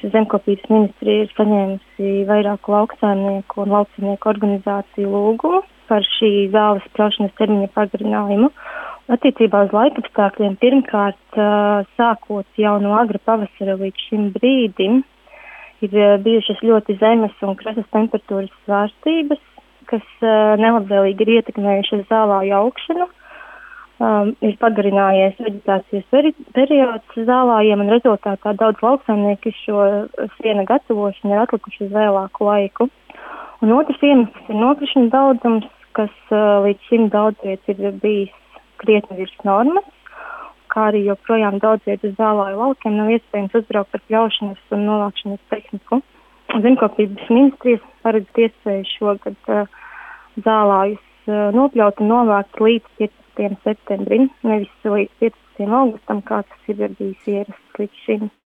Zemkopības ministrija ir saņēmusi vairāku lauksaimnieku un lauksaimnieku organizāciju lūgumu par šī zāles pļaušanas termiņa pagarinājumu. Attiecībā uz laikapstākļiem pirmkārt, sākot jau no agra pavasara līdz šim brīdim, ir bijušas ļoti zemes un krasas temperatūras svārstības, kas nelabvēlīgi ir ietekmējušas zālāju augšanu. Ir pagarinājies veģetācijas periods zālājiem, un rezultātā daudz lauksaimnieki šo siena gatavošanu ir atlikuši uz vēlāku laiku. Un otrs iemesls ir nokrišņu daudzums, kas līdz šim daudzviet ir bijis krietni virs normas, kā arī joprojām daudzviet uz zālāju laukiem nav iespējams uzbraukt ar pļaušanas un novākšanas tehniku. Zemkopības ministrijas paredz iespēju šogad zālājus nopļaut un novākt līdz 15. septembrim, nevis līdz 15. augustam, kā tas ir bijis ierasts līdz šim.